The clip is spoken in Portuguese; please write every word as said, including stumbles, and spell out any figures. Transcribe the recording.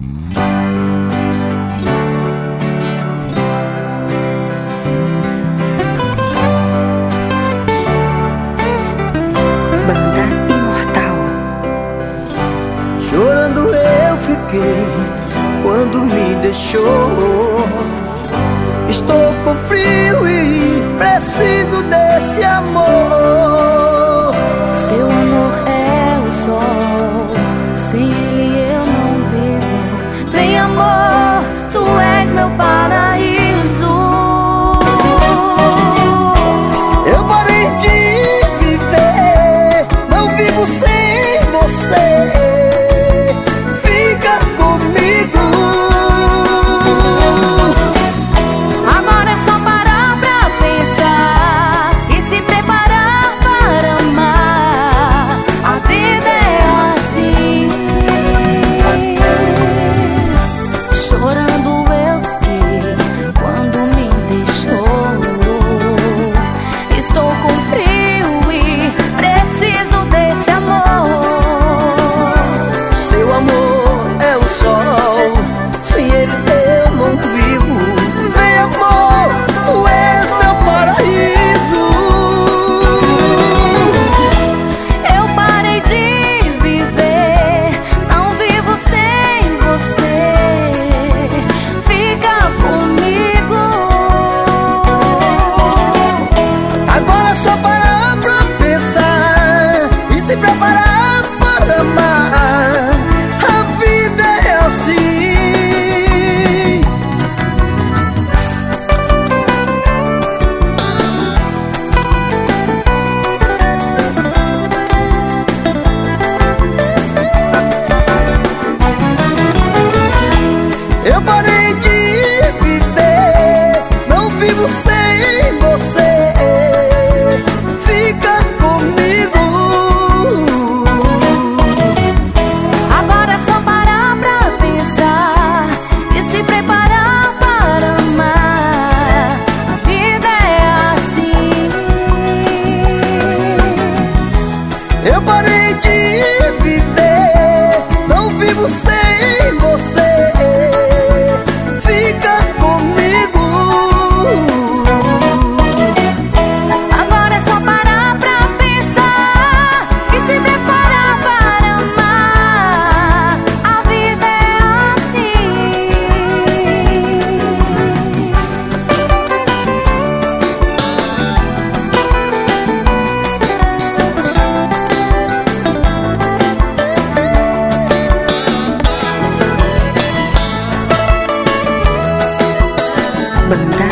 Banda Imortal. Chorando eu fiquei quando me deixou. Estou com frio e preciso desse amor. Seu amor é o sol, sem ele eu não vivo. Vem amor, tu és meu paraíso. Eu parei de viver, não vivo sem você. Fica comigo. Agora é só parar pra pensar e se preparar para amar. A vida é assim. Chorando eu fiquei quando me deixou. Estou com frio e preciso desse amor. Seu amor é o sol, sem ele eu não vivo. Vem amor, tu és meu paraíso. Eu parei de viver, não vivo sem você. Fica comigo. Agora é só parar pra pensar e se preparar para amar. A vida é assim. Eu parei de viver, não vivo sem você. Fica comigo. Agora é só parar pra pensar e se preparar para amar. A vida é assim. Eu parei de viver, não vivo sem você. Fica comigo. Agora é só parar pra pensar e se preparar para amar. A vida é assim. Banda